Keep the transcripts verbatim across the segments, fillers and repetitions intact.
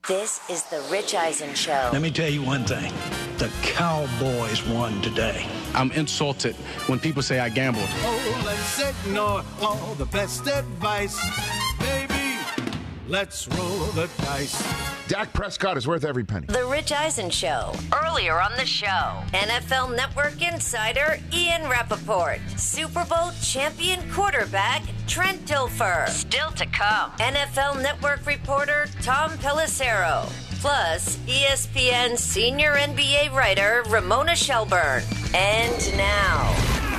This is the Rich Eisen Show. Let me tell you one thing. The Cowboys won today. I'm insulted when people say I gambled. Oh, let's ignore all the best advice. Baby, let's roll the dice. Dak Prescott is worth every penny. The Rich Eisen Show. Earlier on the show, N F L Network insider Ian Rappaport. Super Bowl champion quarterback Trent Dilfer. Still to come, N F L Network reporter Tom Pelissero. Plus, E S P N senior N B A writer Ramona Shelburne. And now,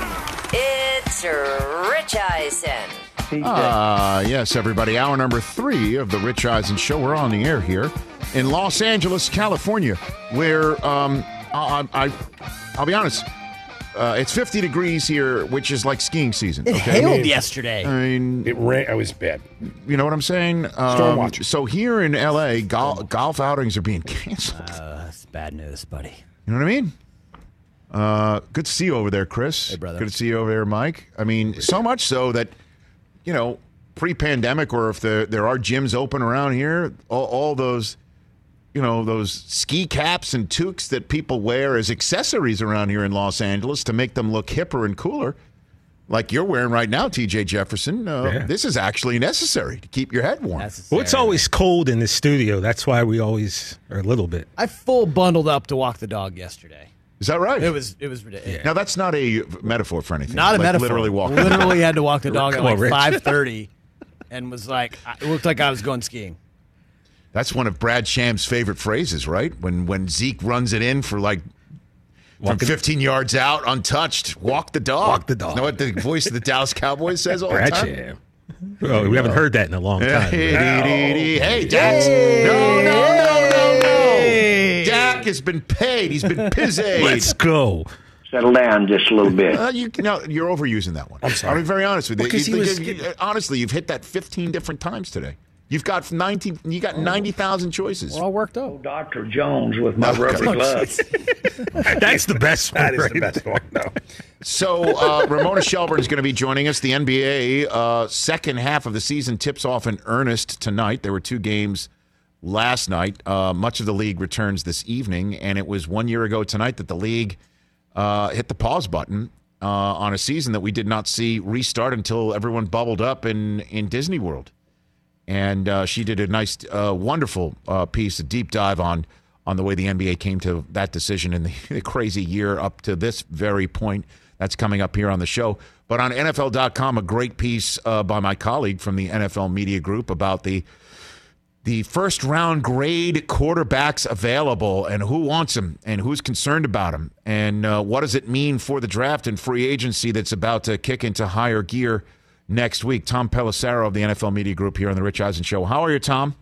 it's Rich Eisen. Ah, uh, yes, everybody. Hour number three of the Rich Eisen Show. We're on the air here in Los Angeles, California, where um, I, I, I'll be honest, uh, it's fifty degrees here, which is like skiing season. It okay? hailed I mean, yesterday. I mean, it rained. I was bad. You know what I'm saying? Storm Um, watch. so here in L A, gol- golf outings are being canceled. Uh, that's bad news, buddy. You know what I mean? Uh, good to see you over there, Chris. Hey, brother. Good to see you over there, Mike. I mean, so much so that, you know, pre-pandemic, or if there there are gyms open around here, all, all those, you know, those ski caps and toques that people wear as accessories around here in Los Angeles to make them look hipper and cooler, like you're wearing right now, T J Jefferson. Uh, Yeah. This is actually necessary to keep your head warm. Well, it's always cold in the studio. That's why we always are a little bit. I full bundled up to walk the dog yesterday. Is that right? It was it was ridiculous. Now, that's not a metaphor for anything. Not a like metaphor. Literally walk. Literally had to walk the dog at Come on, like Rich. five thirty, and was like, it looked like I was going skiing. That's one of Brad Sham's favorite phrases, right? When when Zeke runs it in for like from Walk it- fifteen yards out, untouched, walk the dog. Walk the dog. You know what the voice of the Dallas Cowboys says all the Brad time? Sham. Oh, we haven't heard that in a long time. Hey, dee, dee, dee. Hey, Dak. No, no, no, no, no. Dak has been paid. He's been pizzed. Let's go. Settle down just a little bit. Uh, you, no, you're overusing that one. I'm sorry. I'll be very honest with you. Well, 'cause You- he was you- getting- honestly, you've hit that fifteen different times today. You've got nineteen. You got ninety thousand choices. We're all worked up. Doctor Jones with my No, rubber God. gloves. That's the best one. That is right the best one. No. So uh, Ramona Shelburne is going to be joining us. The N B A uh, second half of the season tips off in earnest tonight. There were two games last night. Uh, much of the league returns this evening, and it was one year ago tonight that the league uh, hit the pause button uh, on a season that we did not see restart until everyone bubbled up in, in Disney World. And uh, she did a nice, uh, wonderful uh, piece, a deep dive on on the way the N B A came to that decision in the, the crazy year up to this very point. That's coming up here on the show. But on N F L dot com, a great piece uh, by my colleague from the N F L Media Group about the the first round grade quarterbacks available and who wants them and who's concerned about them and uh, what does it mean for the draft and free agency that's about to kick into higher gear next week. Tom Pelissero of the N F L Media Group here on the Rich Eisen Show. How are you, Tom?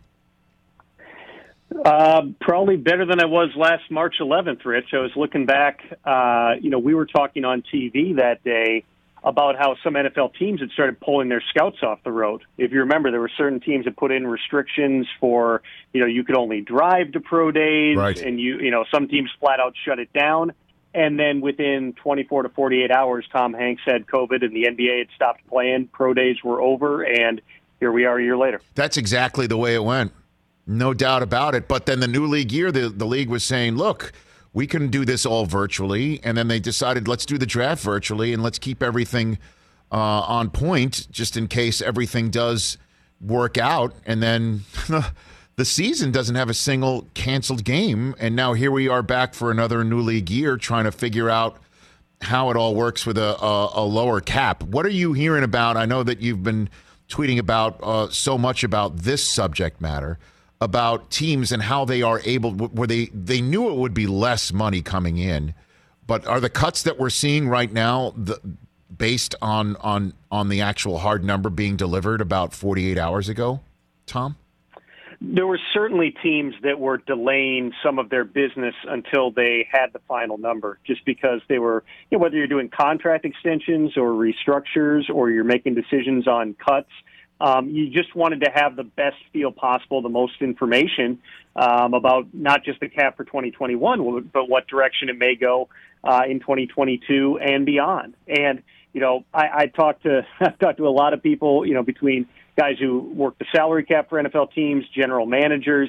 Uh, probably better than I was last March eleventh, Rich. I was looking back, uh, you know, we were talking on T V that day about how some N F L teams had started pulling their scouts off the road. If you remember, there were certain teams that put in restrictions for, you know, you could only drive to pro days, Right. and you, you know, some teams flat out shut it down. And then within twenty-four to forty-eight hours, Tom Hanks had COVID and the N B A had stopped playing. Pro days were over, and here we are a year later. That's exactly the way it went. No doubt about it. But then the new league year, the, the league was saying, look, we can do this all virtually. And then they decided, let's do the draft virtually and let's keep everything uh, on point just in case everything does work out. And then the season doesn't have a single canceled game. And now here we are back for another new league year trying to figure out how it all works with a, a, a lower cap. What are you hearing about? I know that you've been tweeting about uh, so much about this subject matter, about teams and how they are able, where they, they knew it would be less money coming in, but are the cuts that we're seeing right now the, based on, on, on the actual hard number being delivered about forty-eight hours ago, Tom? There were certainly teams that were delaying some of their business until they had the final number, just because they were, you know, whether you're doing contract extensions or restructures or you're making decisions on cuts, um, you just wanted to have the best feel possible, the most information um, about not just the cap for twenty twenty-one, but what direction it may go uh, in twenty twenty-two and beyond. And, you know, I, I talked to I've talked to a lot of people, you know, between guys who work the salary cap for N F L teams, general managers,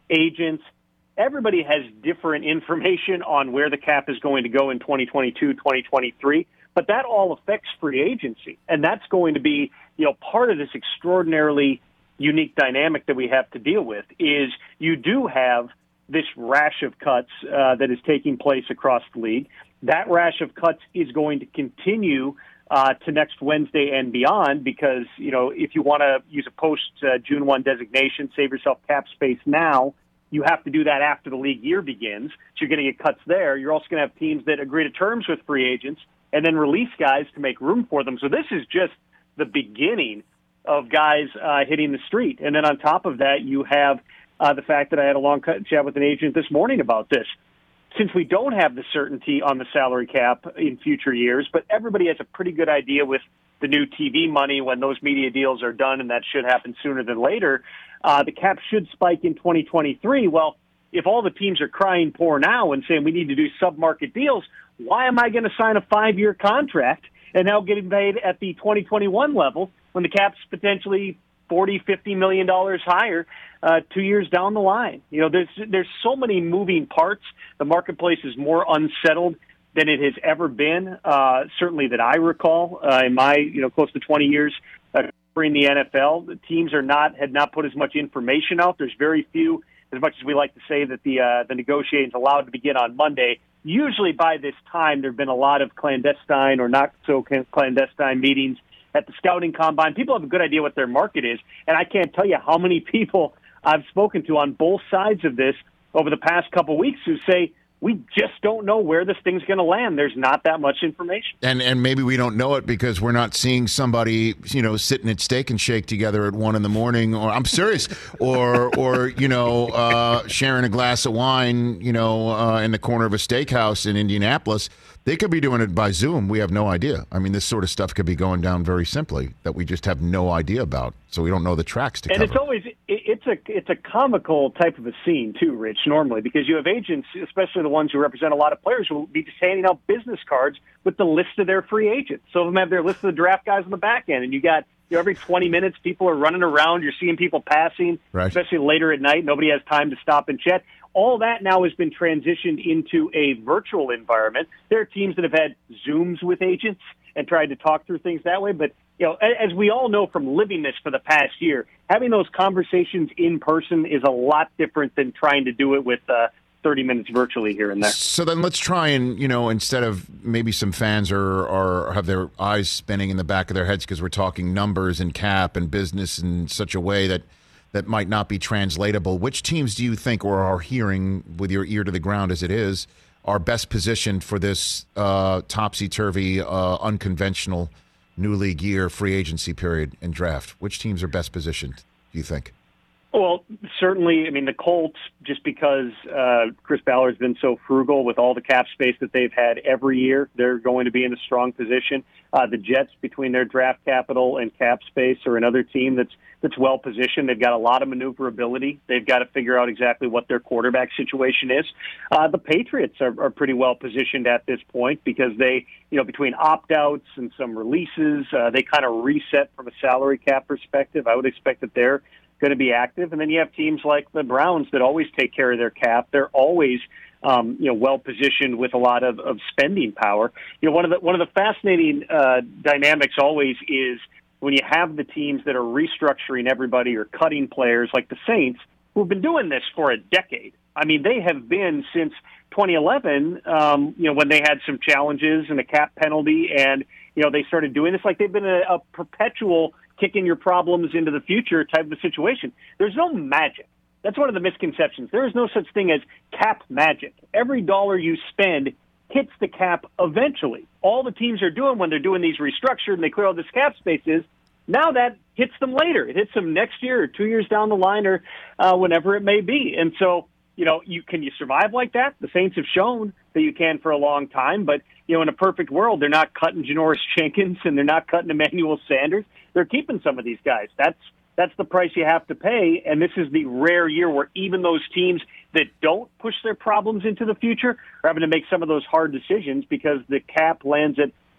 agents. Everybody has different information on where the cap is going to go in twenty twenty-two, twenty twenty-three, but that all affects free agency. And that's going to be, you know, part of this extraordinarily unique dynamic that we have to deal with is you do have this rash of cuts uh, that is taking place across the league. That rash of cuts is going to continue uh, to next Wednesday and beyond because, you know, if you want to use a post-June uh, first designation, save yourself cap space now, you have to do that after the league year begins. So you're going to get cuts there. You're also going to have teams that agree to terms with free agents and then release guys to make room for them. So this is just the beginning of guys uh, hitting the street. And then on top of that, you have uh, the fact that I had a long chat with an agent this morning about this. Since we don't have the certainty on the salary cap in future years, but everybody has a pretty good idea with the new T V money when those media deals are done, and that should happen sooner than later, uh, the cap should spike in twenty twenty-three. Well, if all the teams are crying poor now and saying we need to do sub-market deals, why am I going to sign a five-year contract and now getting paid at the twenty twenty-one level when the cap's potentially forty, fifty million dollars higher uh, two years down the line? You know, there's there's so many moving parts. The marketplace is more unsettled than it has ever been, uh, certainly that I recall uh, in my, you know, close to twenty years uh, covering the N F L. The teams are not had not put as much information out. There's very few, as much as we like to say that the uh, the negotiations allowed to begin on Monday. Usually by this time, there have been a lot of clandestine or not so clandestine meetings at the scouting combine. People have a good idea what their market is, and I can't tell you how many people I've spoken to on both sides of this over the past couple of weeks who say, we just don't know where this thing's going to land. There's not that much information. And and maybe we don't know it because we're not seeing somebody, you know, sitting at Steak and Shake together at one in the morning, or I'm serious, or, or you know, uh, sharing a glass of wine, you know, uh, in the corner of a steakhouse in Indianapolis. They could be doing it by Zoom. We have no idea. I mean, this sort of stuff could be going down very simply that we just have no idea about. So we don't know the tracks to and cover. And it's always it's a it's a comical type of a scene too, Rich. Normally, because you have agents, especially the ones who represent a lot of players, who will be just handing out business cards with the list of their free agents. So them have their list of the draft guys on the back end, and you got you know, every twenty minutes people are running around. You're seeing people passing, right. Especially later at night. Nobody has time to stop and chat. All that now has been transitioned into a virtual environment. There are teams that have had Zooms with agents and tried to talk through things that way. But, you know, as we all know from living this for the past year, having those conversations in person is a lot different than trying to do it with uh, thirty minutes virtually here and there. So then let's try and, you know, instead of maybe some fans are, are have their eyes spinning in the back of their heads because we're talking numbers and cap and business in such a way that that might not be translatable. Which teams do you think, or are hearing with your ear to the ground as it is, are best positioned for this uh, topsy-turvy, uh, unconventional new league year, free agency period, and draft? Which teams are best positioned, do you think? Well, certainly, I mean, the Colts, just because uh, Chris Ballard's been so frugal with all the cap space that they've had every year, they're going to be in a strong position. Uh, the Jets, between their draft capital and cap space, are another team that's that's well positioned. They've got a lot of maneuverability. They've got to figure out exactly what their quarterback situation is. Uh, the Patriots are, are pretty well positioned at this point because they, you know, between opt-outs and some releases, uh, they kind of reset from a salary cap perspective. I would expect that they're going to be active. And then you have teams like the Browns that always take care of their cap. They're always Um, you know, well positioned with a lot of, of spending power. You know, one of the one of the fascinating uh, dynamics always is when you have the teams that are restructuring everybody or cutting players, like the Saints, who've been doing this for a decade. I mean, they have been since twenty eleven. Um, you know, when they had some challenges and a cap penalty, and you know they started doing this. Like they've been a, a perpetual kicking your problems into the future type of a situation. There's no magic. That's one of the misconceptions. There is no such thing as cap magic. Every dollar you spend hits the cap eventually. All the teams are doing when they're doing these restructured and they clear all this cap space is now that hits them later. It hits them next year or two years down the line or uh, whenever it may be. And so, you know, you can you survive like that? The Saints have shown that you can for a long time. But, you know, in a perfect world, they're not cutting Janoris Jenkins and they're not cutting Emmanuel Sanders. They're keeping some of these guys. That's That's the price you have to pay, and this is the rare year where even those teams that don't push their problems into the future are having to make some of those hard decisions because the cap lands at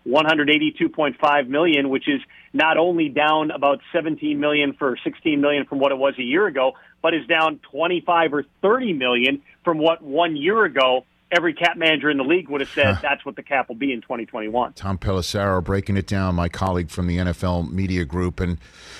one hundred eighty-two point five million dollars, which is not only down about seventeen million dollars for sixteen million dollars from what it was a year ago, but is down twenty-five or thirty million dollars from what one year ago every cap manager in the league would have said that's what the cap will be in twenty twenty-one. Tom Pelissero breaking it down, my colleague from the N F L Media Group. And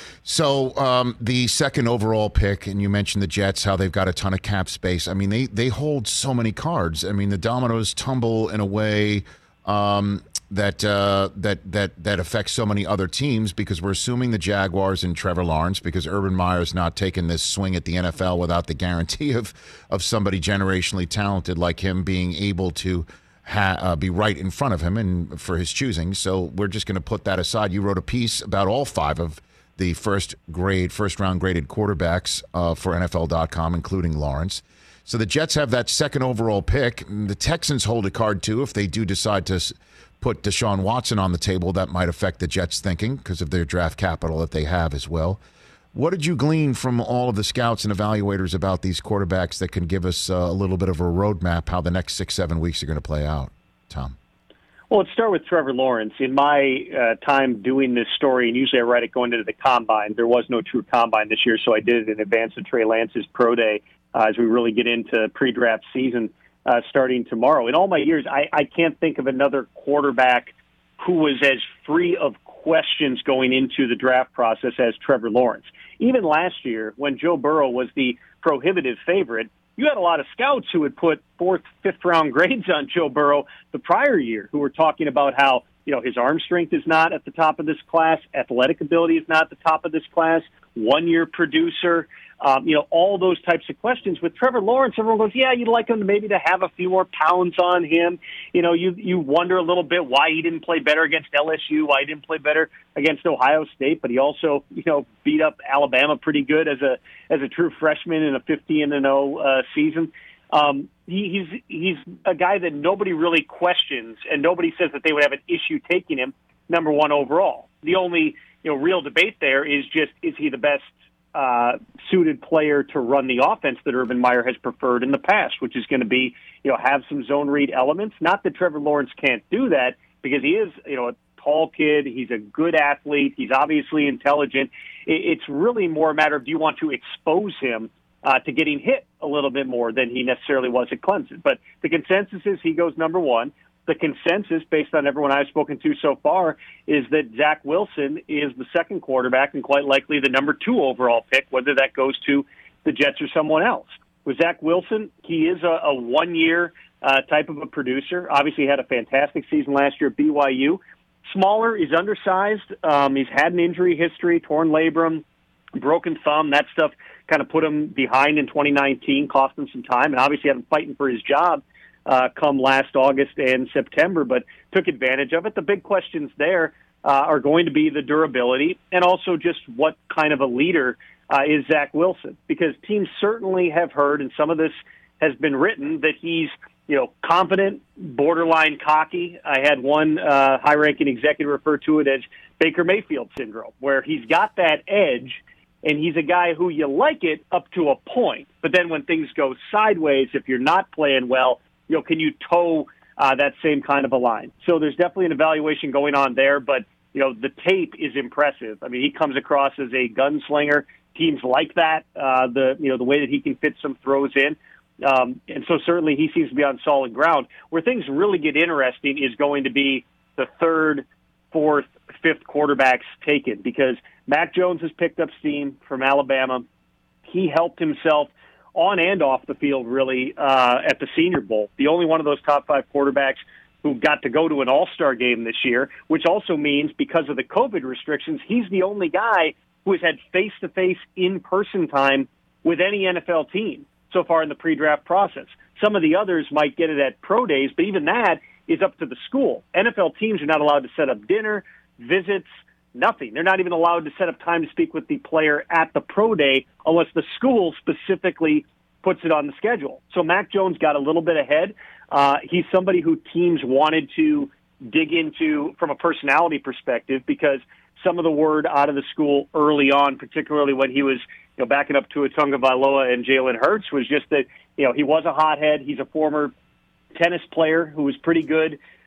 so um, the second overall pick, and you mentioned the Jets, how they've got a ton of cap space. I mean, they, they hold so many cards. I mean, the dominoes tumble in a way um, that uh, that that that affects so many other teams, because we're assuming the Jaguars and Trevor Lawrence, because Urban Meyer's not taking this swing at the N F L without the guarantee of, of somebody generationally talented like him being able to ha- uh, be right in front of him and for his choosing. So we're just going to put that aside. You wrote a piece about all five of the first grade, first round graded quarterbacks uh, for N F L dot com, including Lawrence. So the Jets have that second overall pick. The Texans hold a card too. If they do decide to put Deshaun Watson on the table, that might affect the Jets' thinking because of their draft capital that they have as well. What did you glean from all of the scouts and evaluators about these quarterbacks that can give us uh, a little bit of a roadmap how the next six, seven weeks are going to play out, Tom? Well, let's start with Trevor Lawrence. In my uh, time doing this story, and usually I write it going into the combine, there was no true combine this year, so I did it in advance of Trey Lance's pro day uh, as we really get into pre-draft season uh, starting tomorrow. In all my years, I, I can't think of another quarterback who was as free of questions going into the draft process as Trevor Lawrence. Even last year, when Joe Burrow was the prohibitive favorite, you had a lot of scouts who would put fourth, fifth round grades on Joe Burrow the prior year, who were talking about how, you know, his arm strength is not at the top of this class, athletic ability is not at the top of this class, one year producer, um, you know, all those types of questions. With Trevor Lawrence, everyone goes, yeah, you'd like him to maybe to have a few more pounds on him. You know, you you wonder a little bit why he didn't play better against L S U, why he didn't play better against Ohio State, but he also, you know, beat up Alabama pretty good as a as a true freshman in a fifteen and oh uh, season. Um, he, he's he's a guy that nobody really questions, and nobody says that they would have an issue taking him number one overall. The only, you know, real debate there is just, is he the best uh, suited player to run the offense that Urban Meyer has preferred in the past, which is going to be, you know, have some zone read elements. Not that Trevor Lawrence can't do that, because he is, you know, a tall kid. He's a good athlete. He's obviously intelligent. It's really more a matter of, do you want to expose him Uh, to getting hit a little bit more than he necessarily was at Clemson. But the consensus is he goes number one. The consensus, based on everyone I've spoken to so far, is that Zach Wilson is the second quarterback and quite likely the number two overall pick, whether that goes to the Jets or someone else. With Zach Wilson, he is a, a one-year uh, type of a producer. Obviously, he had a fantastic season last year at B Y U. Smaller, he's undersized. Um, he's had an injury history, torn labrum, broken thumb, that stuff kind of put him behind in twenty nineteen, cost him some time, and obviously had him fighting for his job uh, come last August and September, but took advantage of it. The big questions there uh, are going to be the durability and also just what kind of a leader uh, is Zach Wilson, because teams certainly have heard, and some of this has been written, that he's, you know, confident, borderline cocky. I had one uh, high-ranking executive refer to it as Baker Mayfield syndrome, where he's got that edge, and he's a guy who you like it up to a point. But then when things go sideways, if you're not playing well, you know, can you toe uh, that same kind of a line? So there's definitely an evaluation going on there, but, you know, the tape is impressive. I mean, he comes across as a gunslinger. Teams like that, uh, the, you know, the way that he can fit some throws in. Um, and so certainly he seems to be on solid ground. Where things really get interesting is going to be the third, fourth, fifth quarterbacks taken, because Mac Jones has picked up steam from Alabama. He helped himself on and off the field, really, uh, at the Senior Bowl. The only one of those top five quarterbacks who got to go to an all-star game this year, which also means because of the COVID restrictions, he's the only guy who has had face-to-face, in-person time with any N F L team so far in the pre-draft process. Some of the others might get it at pro days, but even that is up to the school. N F L teams are not allowed to set up dinner, visits, nothing. They're not even allowed to set up time to speak with the player at the pro day unless the school specifically puts it on the schedule. So Mac Jones got a little bit ahead. Uh, he's somebody who teams wanted to dig into from a personality perspective, because some of the word out of the school early on, particularly when he was, you know, backing up to Tua Tagovailoa and Jalen Hurts, was just that, you know, he was a hothead. He's a former tennis player who was pretty good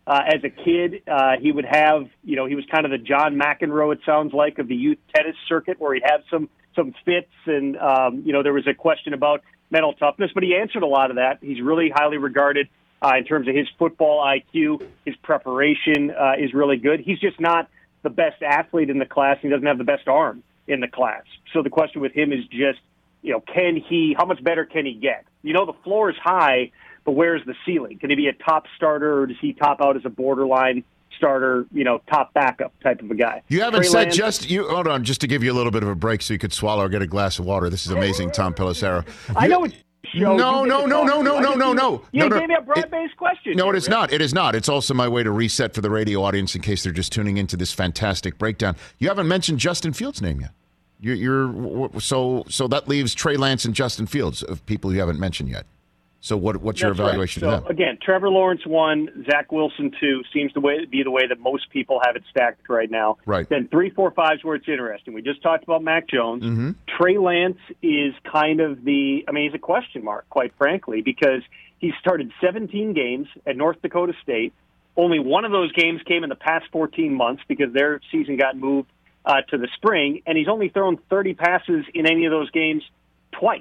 Uh, as a kid, uh, he would have, you know, he was kind of the John McEnroe, it sounds like, of the youth tennis circuit, where he'd have some some fits, and, um, you know, there was a question about mental toughness, but he answered a lot of that. He's really highly regarded uh, in terms of his football I Q. His preparation uh, is really good. He's just not the best athlete in the class. He doesn't have the best arm in the class. So the question with him is just, you know, can he, how much better can he get? You know, the floor is high, but where's the ceiling? Can he be a top starter, or does he top out as a borderline starter, you know, top backup type of a guy? You haven't Trey said Lance, just, you hold on, just to give you a little bit of a break so you could swallow or get a glass of water. This is amazing, Tom Pelissero. I know it's show. No, no, no, no, no, no, no, no. You no, no. gave me a broad-based question. No, here, it is Rick. not. It is not. It's also my way to reset for the radio audience in case they're just tuning into this fantastic breakdown. You haven't mentioned Justin Fields' name yet. You're, you're so so that leaves Trey Lance and Justin Fields of people you haven't mentioned yet. So what what's your That's right. evaluation So, of them? again, Trevor Lawrence one, Zach Wilson two seems to way, be the way that most people have it stacked right now. Right. Then three, four, five is where it's interesting. We just talked about Mac Jones. Mm-hmm. Trey Lance is kind of the, I mean, he's a question mark, quite frankly, because he started seventeen games at North Dakota State. Only one of those games came in the past fourteen months because their season got moved uh, to the spring, and he's only thrown thirty passes in any of those games twice.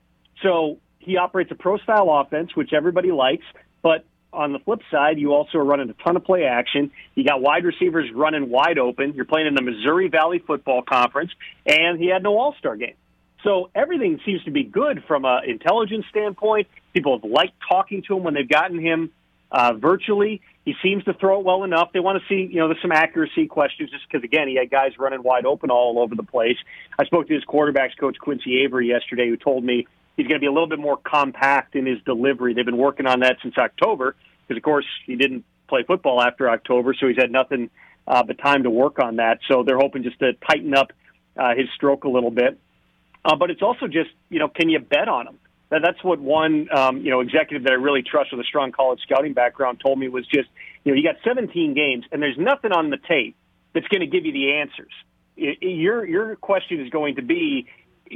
So he operates a pro-style offense, which everybody likes, but on the flip side, you also are running a ton of play action. You got wide receivers running wide open. You're playing in the Missouri Valley Football Conference, and he had no all-star game. So everything seems to be good from an intelligence standpoint. People have liked talking to him when they've gotten him uh, virtually. He seems to throw it well enough. They want to see, you know, there's some accuracy questions just because, again, he had guys running wide open all over the place. I spoke to his quarterbacks coach, Quincy Avery, yesterday, who told me he's going to be a little bit more compact in his delivery. They've been working on that since October because, of course, he didn't play football after October, so he's had nothing uh, but time to work on that. So they're hoping just to tighten up uh, his stroke a little bit. Uh, but it's also just, you know, can you bet on him? That, that's what one, um, you know, executive that I really trust with a strong college scouting background told me was just, you know, you got seventeen games, and there's nothing on the tape that's going to give you the answers. It, it, your your question is going to be,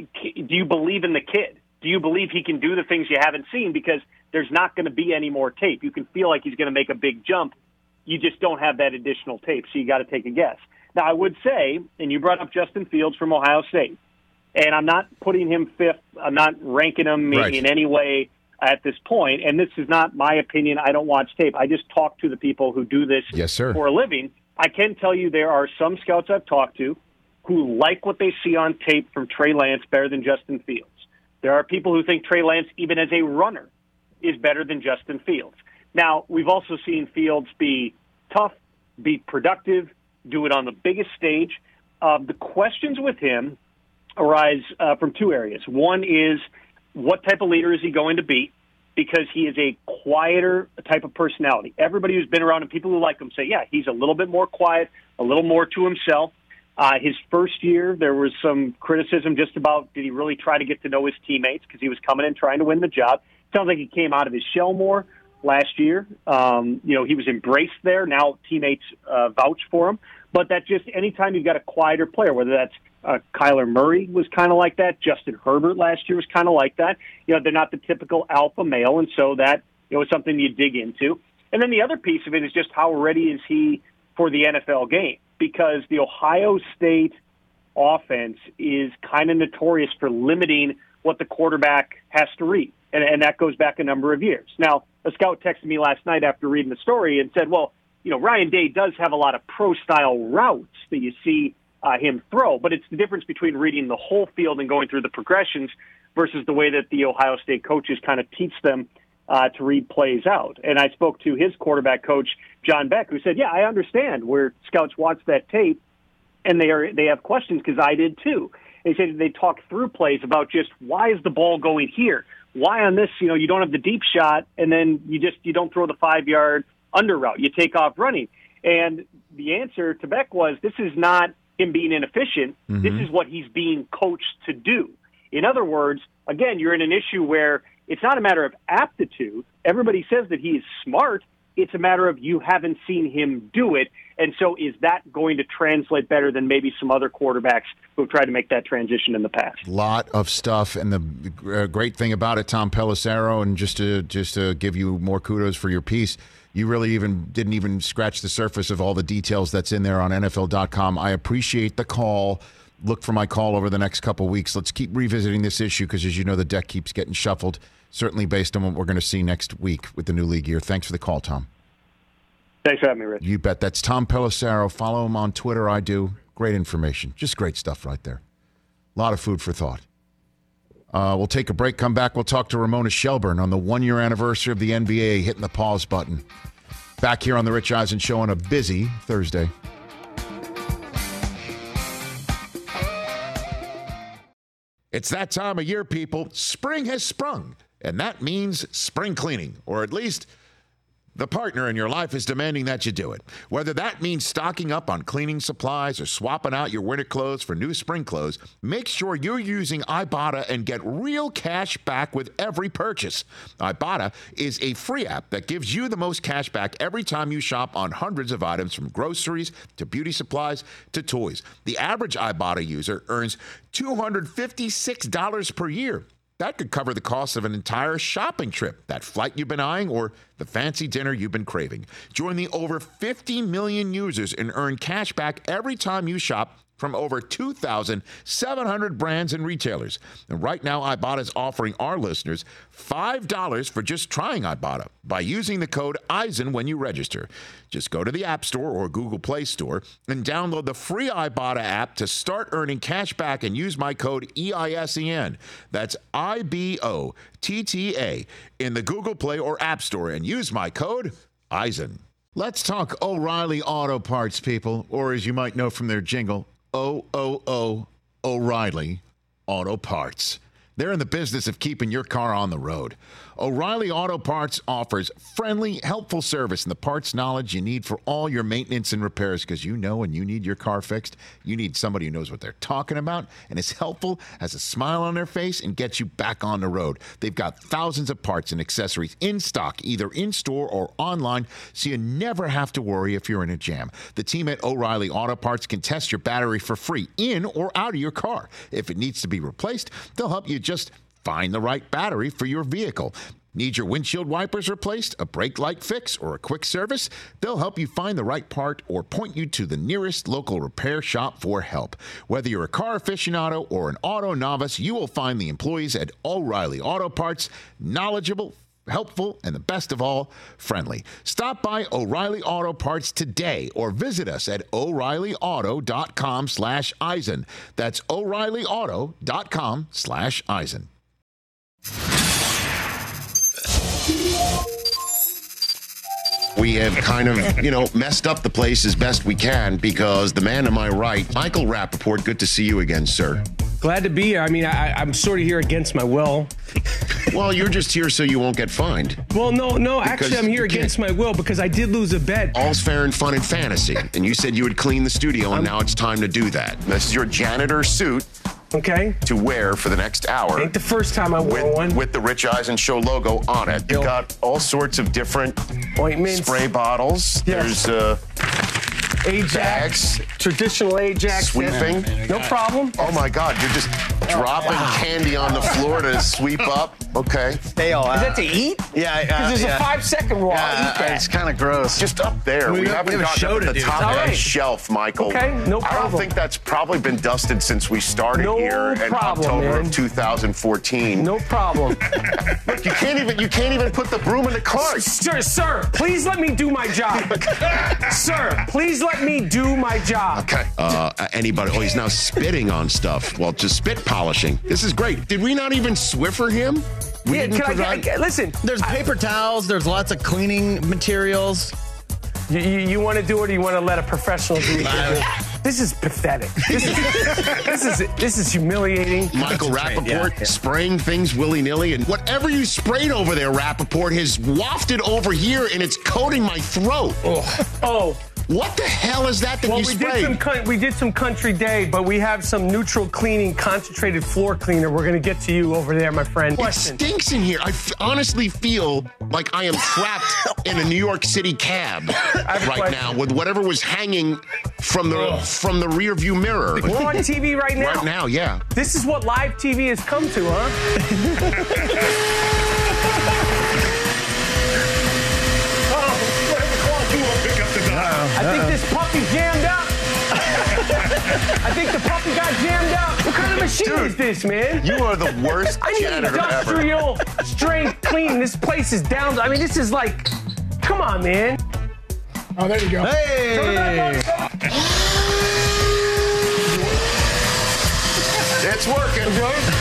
do you believe in the kid? Do you believe he can do the things you haven't seen? Because there's not going to be any more tape. You can feel like he's going to make a big jump. You just don't have that additional tape, so you got to take a guess. Now, I would say, and you brought up Justin Fields from Ohio State, and I'm not putting him fifth. I'm not ranking him Right. in any way at this point, and this is not my opinion. I don't watch tape. I just talk to the people who do this Yes, sir. for a living. I can tell you there are some scouts I've talked to who like what they see on tape from Trey Lance better than Justin Fields. There are people who think Trey Lance, even as a runner, is better than Justin Fields. Now, we've also seen Fields be tough, be productive, do it on the biggest stage. Uh, the questions with him arise uh, from two areas. One is, what type of leader is he going to be? Because he is a quieter type of personality. Everybody who's been around him, people who like him, say, yeah, he's a little bit more quiet, a little more to himself. Uh, his first year, there was some criticism just about, did he really try to get to know his teammates because he was coming in trying to win the job. Sounds like he came out of his shell more last year. Um, you know, he was embraced there. Now teammates uh, vouch for him. But that just, anytime you've got a quieter player, whether that's uh, Kyler Murray was kind of like that, Justin Herbert last year was kind of like that. You know, they're not the typical alpha male, and so that, you know, is something you dig into. And then the other piece of it is just how ready is he for the N F L game? Because the Ohio State offense is kind of notorious for limiting what the quarterback has to read, and, and that goes back a number of years. Now, a scout texted me last night after reading the story and said, well, you know, Ryan Day does have a lot of pro-style routes that you see uh, him throw, but it's the difference between reading the whole field and going through the progressions versus the way that the Ohio State coaches kind of teach them uh, to read plays out. And I spoke to his quarterback coach, John Beck, who said, yeah, I understand where scouts watch that tape and they are they have questions, because I did too. They said they talk through plays about just, why is the ball going here? Why on this, you know, you don't have the deep shot, and then you just you don't throw the five-yard under route. You take off running. And the answer to Beck was, this is not him being inefficient. Mm-hmm. This is what he's being coached to do. In other words, again, you're in an issue where it's not a matter of aptitude. Everybody says that he is smart. It's a matter of you haven't seen him do it. And so is that going to translate better than maybe some other quarterbacks who have tried to make that transition in the past? Lot of stuff. And the uh, great thing about it, Tom Pelissero, and just to, just to give you more kudos for your piece, you really even didn't even scratch the surface of all the details that's in there on N F L dot com. I appreciate the call. Look for my call over the next couple of weeks. Let's keep revisiting this issue because, as you know, the deck keeps getting shuffled, certainly based on what we're going to see next week with the new league year. Thanks for the call, Tom. Thanks for having me, Rich. You bet. That's Tom Pelissero. Follow him on Twitter. I do. Great information. Just great stuff right there. A lot of food for thought. Uh, we'll take a break, come back. We'll talk to Ramona Shelburne on the one-year anniversary of the N B A, hitting the pause button. Back here on the Rich Eisen Show on a busy Thursday. It's that time of year, people. Spring has sprung, and that means spring cleaning, or at least the partner in your life is demanding that you do it. Whether that means stocking up on cleaning supplies or swapping out your winter clothes for new spring clothes, make sure you're using Ibotta and get real cash back with every purchase. Ibotta is a free app that gives you the most cash back every time you shop on hundreds of items, from groceries to beauty supplies to toys. The average Ibotta user earns two hundred fifty-six dollars per year. That could cover the cost of an entire shopping trip, that flight you've been eyeing, or the fancy dinner you've been craving. Join the over fifty million users and earn cash back every time you shop from over two thousand seven hundred brands and retailers. And right now, Ibotta is offering our listeners five dollars for just trying Ibotta by using the code Eisen when you register. Just go to the App Store or Google Play Store and download the free Ibotta app to start earning cash back and use my code E I S E N. That's I B O T T A in the Google Play or App Store and use my code Eisen. Let's talk O'Reilly Auto Parts, people, or as you might know from their jingle, O O O O'Reilly Auto Parts. They're in the business of keeping your car on the road. O'Reilly Auto Parts offers friendly, helpful service and the parts knowledge you need for all your maintenance and repairs, because you know when you need your car fixed, you need somebody who knows what they're talking about and is helpful, has a smile on their face, and gets you back on the road. They've got thousands of parts and accessories in stock, either in-store or online, so you never have to worry if you're in a jam. The team at O'Reilly Auto Parts can test your battery for free in or out of your car. If it needs to be replaced, they'll help you just find the right battery for your vehicle. Need your windshield wipers replaced, a brake light fix, or a quick service? They'll help you find the right part or point you to the nearest local repair shop for help. Whether you're a car aficionado or an auto novice, you will find the employees at O'Reilly Auto Parts knowledgeable, helpful, and the best of all, friendly. Stop by O'Reilly Auto Parts today or visit us at O'Reilly Auto dot com slash Eisen. That's O'Reilly Auto dot com slash Eisen. We have kind of, you know, messed up the place as best we can because the man to my right, Michael Rappaport, good to see you again, sir. Glad to be here. I mean, I, I'm sort of here against my will. Well, you're just here so you won't get fined. Well, no, no. Because actually, I'm here against my will because I did lose a bet. All's fair and fun in fantasy. And you said you would clean the studio, and um, now it's time to do that. This is your janitor suit. Okay. To wear for the next hour. Ain't the first time I wore with, one. With the Rich Eisen Show logo on it. You've got all sorts of different ointments, spray bottles. Yes. There's uh, Ajax, bags. Traditional Ajax. Sweeping. Yeah. No problem. Oh my God, you're just dropping wow. candy on the floor to sweep up. Okay. They all. Uh, Is that to eat? Yeah. Because uh, there's yeah. a five second rule. Yeah, I'll eat that. It's kind of gross. Just up there. We, we have, haven't we have gotten up at the do. top of right. that shelf, Michael. Okay, no problem. I don't think that's probably been dusted since we started no here in problem, October man. of two thousand fourteen. No problem. Look, you can't even you can't even put the broom in the cart. Sir, sir, please let me do my job. Sir, please let me do my job. Okay. Uh, anybody? Oh, he's now spitting on stuff. Well, just spit polishing. This is great. Did we not even Swiffer him? We yeah, didn't can provide... I, can I, listen. There's I, paper towels. There's lots of cleaning materials. You, you, you want to do it, or you want to let a professional do it? This is pathetic. This is this is this is humiliating. Michael Rappaport yeah, yeah. spraying things willy-nilly, and whatever you sprayed over there, Rappaport, has wafted over here, and it's coating my throat. Oh, oh What the hell is that that well, you we sprayed? did some coun- we did some Country Day, but we have some neutral cleaning, concentrated floor cleaner. We're gonna get to you over there, my friend. It Question. stinks in here. I f- honestly feel like I am trapped in a New York City cab have a right question. now with whatever was hanging from the from the rear view mirror. We're on T V right now. Right now, yeah. This is what live T V has come to, huh? I think this puppy jammed up. I think the puppy got jammed up. What kind of machine Dude, is this, man? You are the worst I need janitor ever. industrial strength clean. This place is down. I mean, this is like, come on, man. Oh, there you go. Hey! It's working.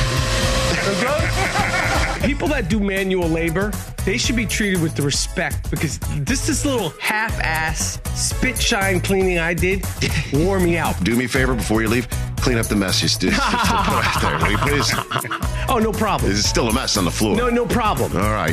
People that do manual labor, they should be treated with the respect because this this little half-ass spit shine cleaning I did wore me out. Do me a favor before you leave. Clean up the mess you still put out there, will you please? Oh, no problem. There's still a mess on the floor. No, no problem. All right.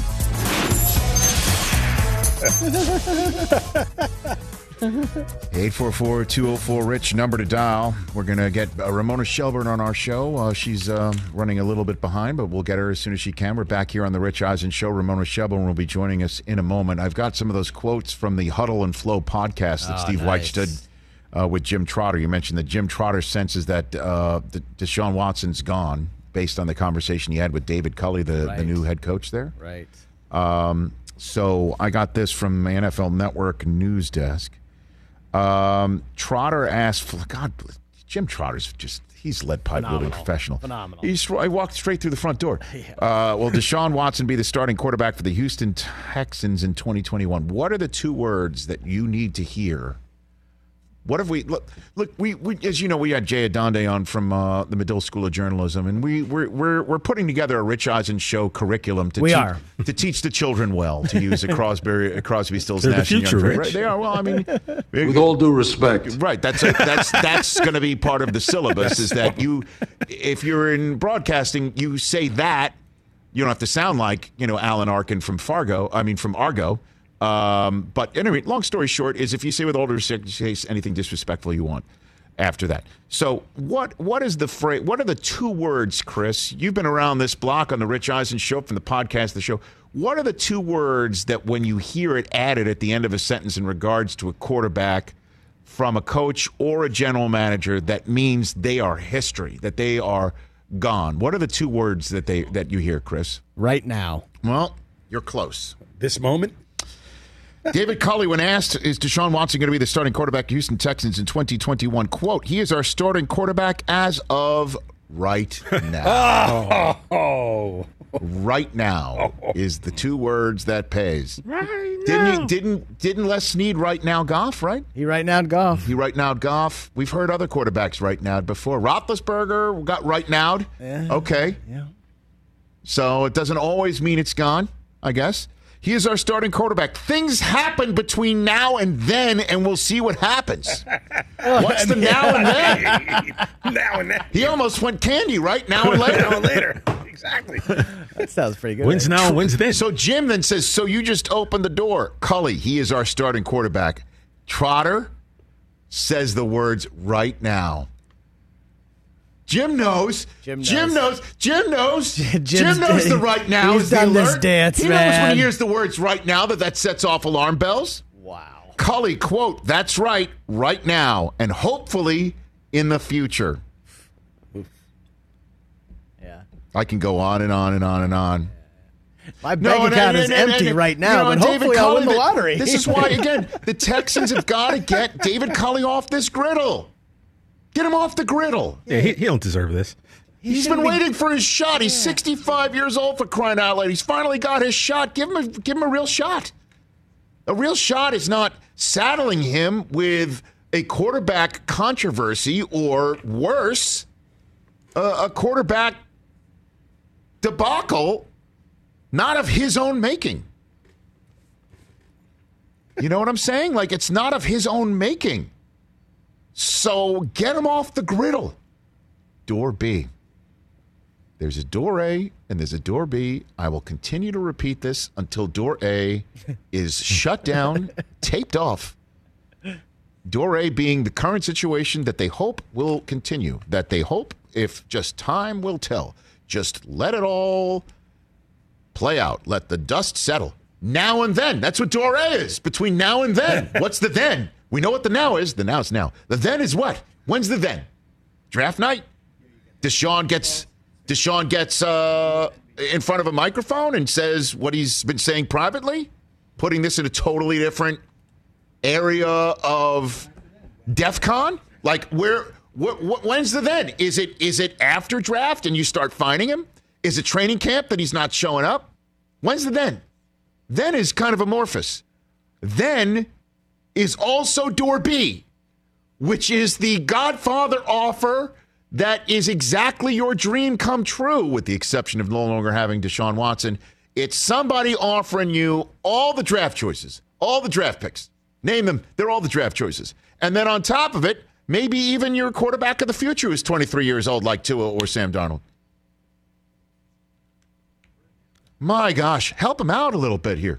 eight four four, two oh four, RICH, number to dial. We're going to get uh, Ramona Shelburne on our show. Uh, she's uh, running a little bit behind, but we'll get her as soon as she can. We're back here on the Rich Eisen Show. Ramona Shelburne will be joining us in a moment. I've got some of those quotes from the Huddle and Flow podcast that Oh, Steve nice. White did uh, with Jim Trotter. You mentioned that Jim Trotter senses that uh, the, Deshaun Watson's gone based on the conversation he had with David Culley, the, Right. the new head coach there. Right. Um, so I got this from N F L Network news desk. Um, Trotter asked, God, Jim Trotter's just, he's lead pipe really Phenomenal. professional. Phenomenal. He's, I walked straight through the front door. Uh, will Deshaun Watson be the starting quarterback for the Houston Texans in twenty twenty-one? What are the two words that you need to hear? What have we look? Look, we, we as you know, we had Jay Adonde on from uh, the Medill School of Journalism, and we we're we're, we're putting together a Rich Eisen show curriculum to We teach, are. to teach the children well to use a Crosby a Crosby Stills They're the Nash and future, Young. Rich. Right, they are. Well, I mean, With all due respect. right. That's a, that's that's going to be part of the syllabus. Is that you, if you're in broadcasting, you say that. You don't have to sound like you know Alan Arkin from Fargo. I mean from Argo. Um, but anyway, long story short is if you say with all due respect, say anything disrespectful you want after that. So what what is the phrase? What are the two words, Chris? You've been around this block on the Rich Eisen Show from the podcast, the show. What are the two words that when you hear it added at the end of a sentence in regards to a quarterback from a coach or a general manager that means they are history, that they are gone? What are the two words that they that you hear, Chris? Right now. Well, you're close. This moment? David Culley, when asked, is Deshaun Watson going to be the starting quarterback of Houston Texans in twenty twenty-one? Quote, he is our starting quarterback as of right now. Oh. Right now is the two words that pays. Right Didn't you, didn't didn't Les Snead right now Goff, right? He right now golf. He right now Goff. We've heard other quarterbacks right now before. Roethlisberger got right now. Yeah. Okay. Yeah. So it doesn't always mean it's gone, I guess. He is our starting quarterback. Things happen between now and then, and we'll see what happens. What's the now and then? Now and then. He almost went candy, right? Now and later. Now and later. Exactly. That sounds pretty good. Wins now and wins then. So Jim then says, so you just opened the door. Culley, he is our starting quarterback. Trotter says the words right now. Jim knows. Jim Jim knows. knows. Jim knows. Jim Jim's- knows the right now he's is the done this alert. dance, he knows when man. he hears the words right now that that sets off alarm bells. Wow. Culley, quote, that's right, right now, and hopefully in the future. Yeah. I can go on and on and on and on. My bank and- account and- is and- empty and- right you now, know, but and David hopefully I'll Culley, win the that- lottery. This is why, again, the Texans have got to get David Culley off this griddle. Get him off the griddle. Yeah, he, he don't deserve this. He's been waiting for his shot. He's sixty-five years old, for crying out loud. He's finally got his shot. Give him a, give him a real shot. A real shot is not saddling him with a quarterback controversy or worse, a, a quarterback debacle, not of his own making. You know what I'm saying? Like, it's not of his own making. So get him off the griddle. Door B. There's a door A and there's a door B. I will continue to repeat this until door A is shut down, taped off, Dore being the current situation that they hope will continue, that they hope, if just time will tell, just let it all play out. Let the dust settle. Now and then. That's what Dore is. Between now and then. What's the then? We know what the now is. The now is now. The then is what? When's the then? Draft night? Deshaun gets Deshaun gets uh, in front of a microphone and says what he's been saying privately, putting this in a totally different area of DEF CON? Like, where? Wh- wh- when's the then? Is it is it after draft and you start finding him? Is it training camp that he's not showing up? When's the then? Then is kind of amorphous. Then is also Door B, which is the Godfather offer that is exactly your dream come true, with the exception of no longer having Deshaun Watson. It's somebody offering you all the draft choices, all the draft picks. Name them. They're all the draft choices. And then on top of it, maybe even your quarterback of the future who's twenty-three years old like Tua or Sam Darnold. My gosh, help him out a little bit here.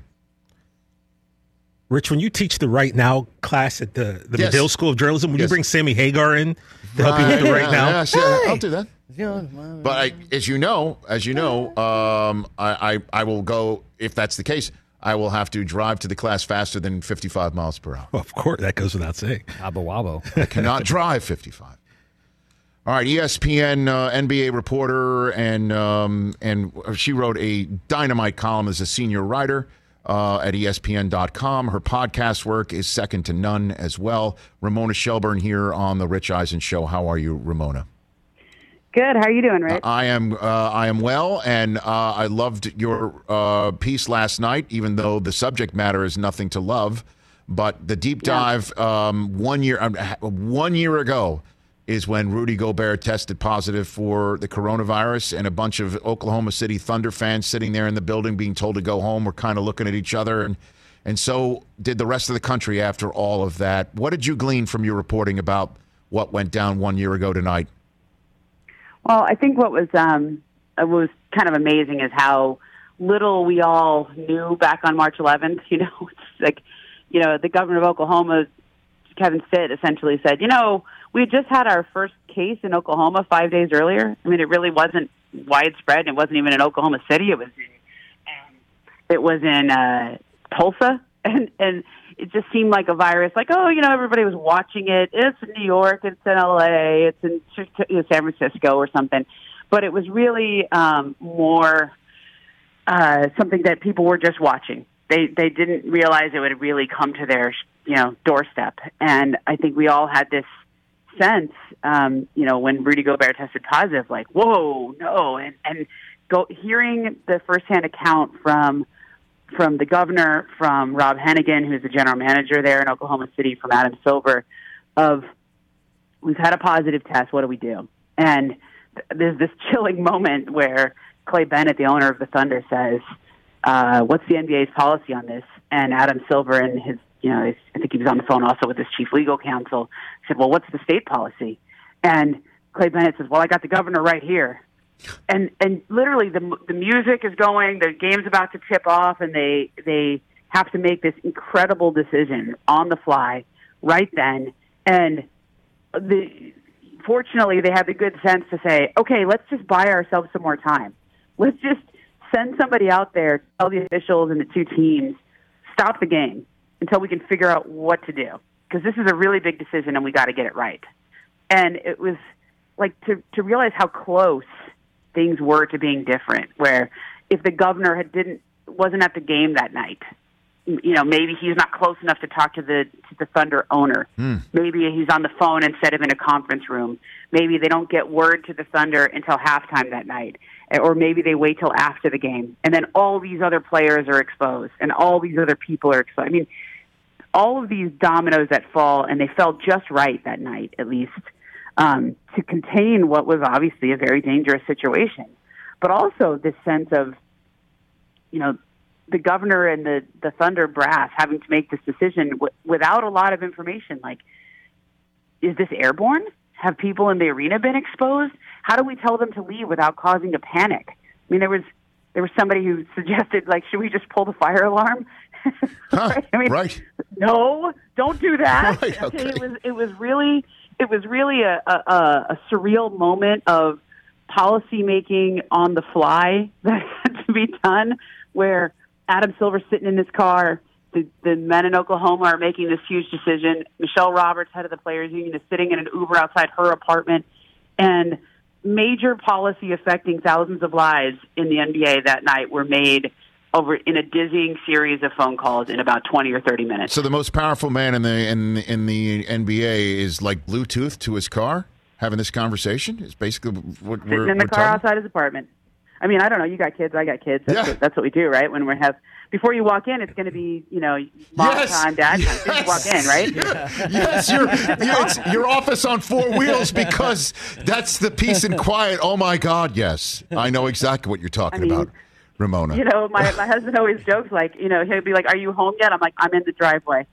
Rich, when you teach the Right Now class at the, the Yes. Medill School of Journalism, would Yes. you bring Sammy Hagar in to help you with the Right yeah, Now? yeah, sure. Hey. I'll do that. But I, as you know, as you know, um, I, I, I will go, if that's the case, I will have to drive to the class faster than fifty-five miles per hour. Well, of course, that goes without saying. Abo wabo. I cannot drive fifty-five. All right, E S P N uh, N B A reporter, and um, and she wrote a dynamite column as a senior writer uh, at E S P N dot com. Her podcast work is second to none as well. Ramona Shelburne here on the Rich Eisen Show. How are you, Ramona? Good. How are you doing, Rich? I am. Uh, I am well, and uh, I loved your uh, piece last night, even though the subject matter is nothing to love. But the deep dive um, one year um, one year ago is when Rudy Gobert tested positive for the coronavirus, and a bunch of Oklahoma City Thunder fans sitting there in the building being told to go home were kind of looking at each other, and and so did the rest of the country after all of that. What did you glean from your reporting about what went down one year ago tonight? Well, I think what was um, was kind of amazing is how little we all knew back on March eleventh. You know, it's like, you know, the governor of Oklahoma, Kevin Stitt, essentially said, you know, we had just had our first case in Oklahoma five days earlier. I mean, it really wasn't widespread. It wasn't even in Oklahoma City. It was in, um, it was in uh, Tulsa, and and it just seemed like a virus. Like, oh, you know, everybody was watching it. It's in New York. It's in L A. It's in you know, San Francisco or something. But it was really um, more uh, something that people were just watching. They they didn't realize it would really come to their you know doorstep. And I think we all had this sense, um, you know, when Rudy Gobert tested positive, like, whoa, no, and and go hearing the firsthand account from from the governor, from Rob Hennigan, who's the general manager there in Oklahoma City, from Adam Silver, of we've had a positive test, what do we do? And th- there's this chilling moment where Clay Bennett, the owner of the Thunder, says, uh, what's the N B A's policy on this? And Adam Silver and his, you know, his, I think he was on the phone also with his chief legal counsel, said, well, what's the state policy? And Clay Bennett says, well, I got the governor right here. And and literally the the music is going, the game's about to tip off, and they they have to make this incredible decision on the fly right then. And the fortunately, they have the good sense to say, okay, let's just buy ourselves some more time. Let's just send somebody out there, tell the officials and the two teams, stop the game until we can figure out what to do, because this is a really big decision and we got to get it right. And it was like to to realize how close things were to being different, where if the governor had didn't wasn't at the game that night, you know, maybe he's not close enough to talk to the to the Thunder owner. Mm. Maybe he's on the phone instead of in a conference room. Maybe they don't get word to the Thunder until halftime that night, or maybe they wait till after the game, and then all these other players are exposed, and all these other people are exposed. I mean, all of these dominoes that fall, and they fell just right that night, at least, Um, to contain what was obviously a very dangerous situation. But also this sense of, you know, the governor and the, the Thunder brass having to make this decision w- without a lot of information. Like, is this airborne? Have people in the arena been exposed? How do we tell them to leave without causing a panic? I mean, there was there was somebody who suggested, like, should we just pull the fire alarm? Huh, right? I mean, right. No, don't do that. Right, okay. Okay, it was it was really it was really a, a, a surreal moment of policy making on the fly that had to be done, where Adam Silver's sitting in his car. The, the men in Oklahoma are making this huge decision. Michelle Roberts, head of the Players Union, is sitting in an Uber outside her apartment, and major policy affecting thousands of lives in the N B A that night were made over in a dizzying series of phone calls in about twenty or thirty minutes. So the most powerful man in the in in the N B A is like Bluetooth to his car, having this conversation. Is basically what Sitting we're in the we're car talking? outside his apartment. I mean, I don't know. You got kids. I got kids. That's, Yeah. what, that's what we do, right? When we have before you walk in, it's going to be you know mom Yes. time, dad time. Then you walk in, right? Yes, your yes, your office on four wheels, because that's the peace and quiet. Oh my God, yes, I know exactly what you're talking I mean, about, Ramona. You know, my my husband always jokes like, you know, he'll be like, "Are you home yet?" I'm like, "I'm in the driveway."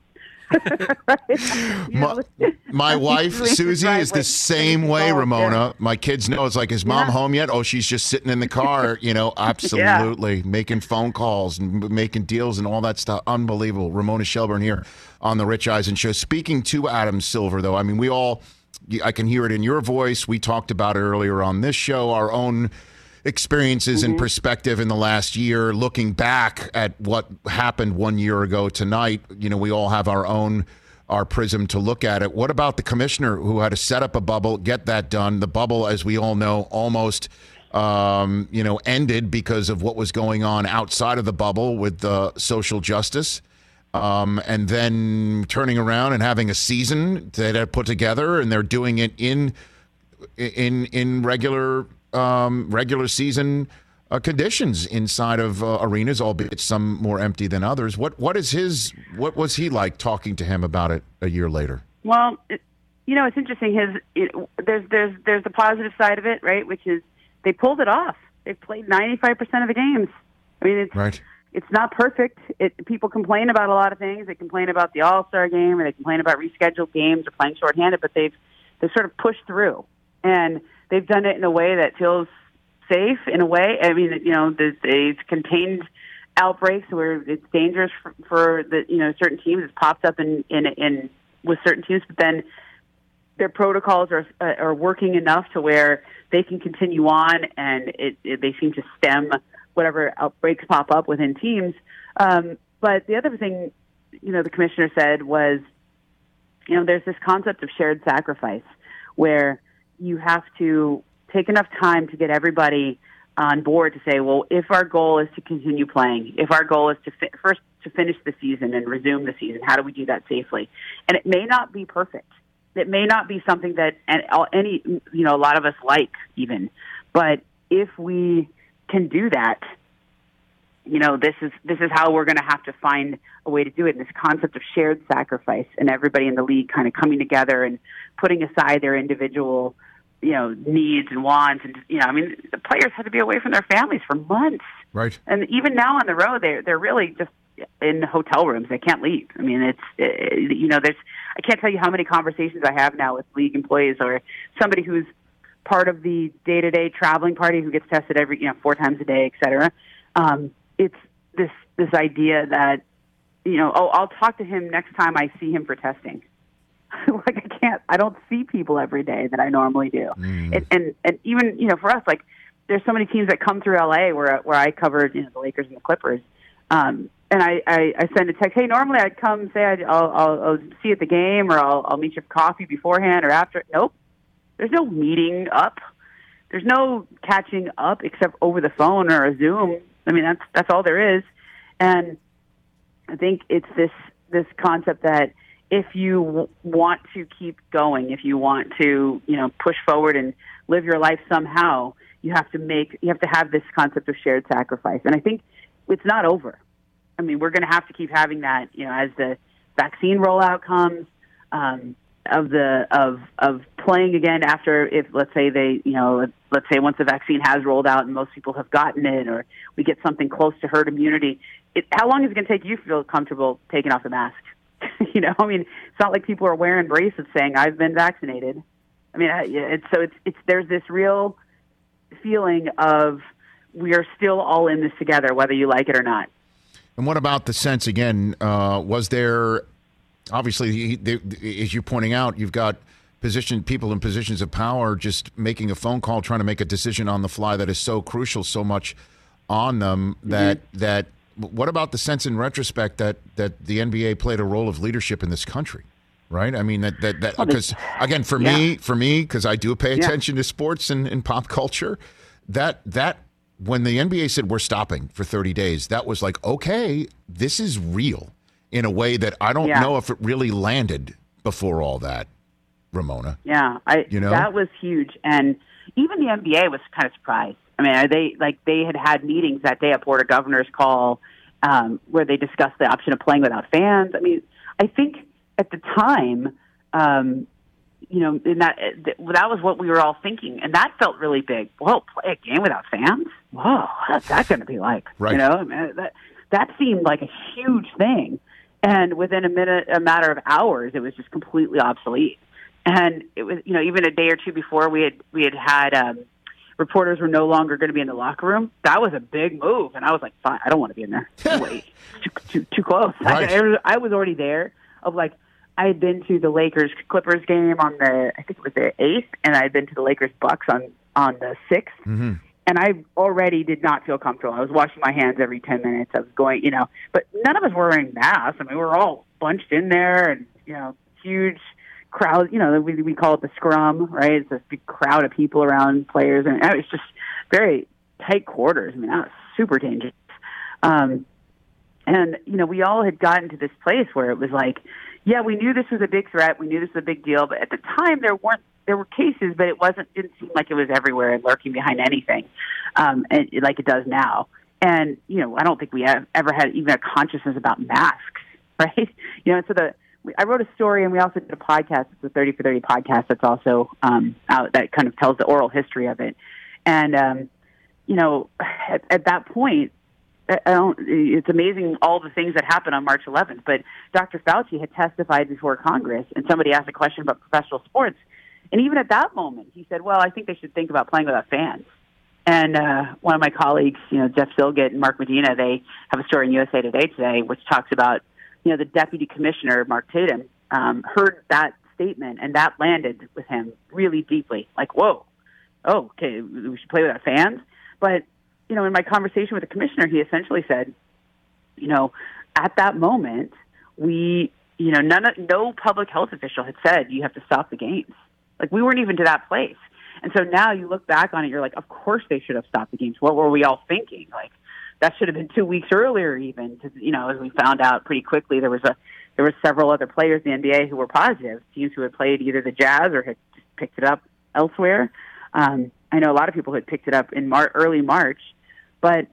my, my wife Susie is the same way, Ramona. My kids know it's like, is mom Yeah. home yet? Oh, she's just sitting in the car. You know, absolutely making phone calls and making deals and all that stuff. Unbelievable. Ramona Shelburne here on the Rich Eisen Show. Speaking to Adam Silver, though, I mean, we all, I can hear it in your voice. We talked about it earlier on this show, our own experiences and perspective in the last year, looking back at what happened one year ago tonight. You know, we all have our own our prism to look at it. What about the commissioner who had to set up a bubble, get that done? The bubble, as we all know, almost um, you know ended because of what was going on outside of the bubble with uh, social justice. Um, and then turning around and having a season that they put together, and they're doing it in in in regular um, regular season uh, conditions inside of uh, arenas, albeit some more empty than others. What what is his? What was he like talking to him about it a year later? Well, it, you know, it's interesting. His it, there's there's there's the positive side of it, right? Which is they pulled it off. They played ninety-five percent of the games. I mean, it's right. It's not perfect. It, people complain about a lot of things. They complain about the All-Star game, or they complain about rescheduled games or playing shorthanded. But they've they've sort of pushed through, and they've done it in a way that feels safe. In a way, I mean, you know, they've contained outbreaks where it's dangerous for, for the you know certain teams. It's popped up in in, in with certain teams, but then their protocols are uh, are working enough to where they can continue on, and it, it they seem to stem whatever outbreaks pop up within teams. Um, but the other thing, you know, the commissioner said was, you know, there's this concept of shared sacrifice where you have to take enough time to get everybody on board to say, well, if our goal is to continue playing, if our goal is to fi- first to finish the season and resume the season, how do we do that safely? And it may not be perfect. It may not be something that any, you know, a lot of us like even, but if we can do that, you know, this is this is how we're going to have to find a way to do it. And this concept of shared sacrifice and everybody in the league kind of coming together and putting aside their individual, you know, needs and wants. And, you know, I mean, the players had to be away from their families for months. Right. And even now on the road, they're, they're really just in hotel rooms. They can't leave. I mean, it's, uh, you know, there's, I can't tell you how many conversations I have now with league employees or somebody who's part of the day-to-day traveling party who gets tested every, you know, four times a day, et cetera. Um, it's this, this idea that, you know, oh, I'll talk to him next time I see him for testing. Like, I can't, I don't see people every day that I normally do. Mm. And, and, and even, you know, for us, like, there's so many teams that come through L A where, where I covered, you know, the Lakers and the Clippers. Um, and I, I, I send a text, hey, normally I'd come say I'd, I'll, I'll, I'll see you at the game or I'll, I'll meet you for coffee beforehand or after. Nope. There's no meeting up. There's no catching up except over the phone or a Zoom. I mean, that's that's all there is. And I think it's this this concept that if you w- want to keep going, if you want to, you know, push forward and live your life somehow, you have to make you have to have this concept of shared sacrifice. And I think it's not over. I mean, we're going to have to keep having that, you know, as the vaccine rollout comes. Um, of the of of playing again after, if let's say they you know let's say once the vaccine has rolled out and most people have gotten it, or we get something close to herd immunity, it, how long is it going to take you to feel comfortable taking off the mask? you know, I mean, it's not like people are wearing bracelets saying I've been vaccinated. I mean, it's so it's it's there's this real feeling of we are still all in this together, whether you like it or not. And what about the sense again? Uh, was there obviously, he, they, as you're pointing out, you've got position people in positions of power just making a phone call, trying to make a decision on the fly that is so crucial, so much on them that mm-hmm. that. What about the sense in retrospect that that the N B A played a role of leadership in this country? Right? I mean, that that that because again, for yeah. me, for me, because I do pay attention yeah. to sports and, and pop culture, that that when the N B A said we're stopping for thirty days, that was like, okay, this is real in a way that I don't yeah. know if it really landed before all that, Ramona. Yeah, I you know that was huge, and even the N B A was kind of surprised. I mean, they like they had had meetings that day at Board of Governors call um, where they discussed the option of playing without fans. I mean, I think. At the time, um, you know, in that that was what we were all thinking, and that felt really big. Whoa, play a game without fans? Whoa, what's that going to be like? Right. You know, I mean, that that seemed like a huge thing, and within a minute, a matter of hours, it was just completely obsolete. And it was, you know, even a day or two before, we had we had had um, reporters were no longer going to be in the locker room. That was a big move, and I was like, fine, I don't want to be in there. Wait, too, too too close. Right. I, I was already there. Of like. I had been to the Lakers Clippers game on the I think it was the eighth, and I had been to the Lakers Bucks on on the sixth. Mm-hmm. And I already did not feel comfortable. I was washing my hands every ten minutes. I was going, you know, but none of us were wearing masks. I mean, we were all bunched in there, and you know, huge crowd. You know, we we call it the scrum, right? It's a big crowd of people around players, and it was just very tight quarters. I mean, that was super dangerous. Um, and you know, we all had gotten to this place where it was like. Yeah, we knew this was a big threat. We knew this was a big deal. But at the time, there weren't there were cases, but it wasn't didn't seem like it was everywhere and lurking behind anything, um, and, like it does now. And you know, I don't think we have ever had even a consciousness about masks, right? You know, and so the we, I wrote a story, and we also did a podcast. It's a thirty for thirty podcast that's also um, out that kind of tells the oral history of it. And um, you know, at, at that point. I don't, it's amazing all the things that happened on March eleventh, but Doctor Fauci had testified before Congress, and somebody asked a question about professional sports, and even at that moment, he said, well, I think they should think about playing without fans. And uh, one of my colleagues, you know, Jeff Silgett and Mark Medina, they have a story in U S A Today today, which talks about, you know, the deputy commissioner, Mark Tatum, um, heard that statement, and that landed with him really deeply, like, whoa, oh, okay, we should play without fans, but you know, in my conversation with the commissioner, he essentially said, you know, at that moment, we, you know, none of, no public health official had said you have to stop the games. Like, we weren't even to that place. And so now you look back on it, you're like, of course they should have stopped the games. What were we all thinking? Like, that should have been two weeks earlier even. To, you know, as we found out pretty quickly, there was a there were several other players in the N B A who were positive, teams who had played either the Jazz or had just picked it up elsewhere. Um, I know a lot of people had picked it up in Mar- early March, but